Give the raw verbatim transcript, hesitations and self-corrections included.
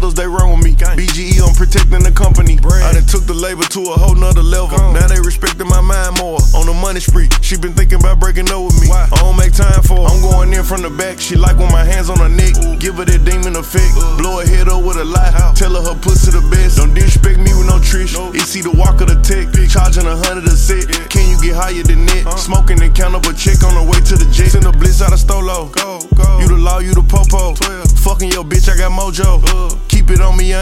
hitters, they run with me. B G E, I'm protecting the company. I done took the labor to a whole nother level. Now they respecting my mind more. On the money spree, she been thinking about breaking up with me. I don't make time for her. I'm going in from the back. She like when my hands on her neck. Give her that demon effect. Blow her head up with a lie. Tell her her pussy the best. Don't disrespect me with no trish. It's either walk or the tech. Charging a hundred a set. Can you get higher than that? Smoking and count up a check on the way to the jet. Send a blitz out of Stolo. You the law, you the popo. Fucking your bitch, I got mojo. Keep it on me,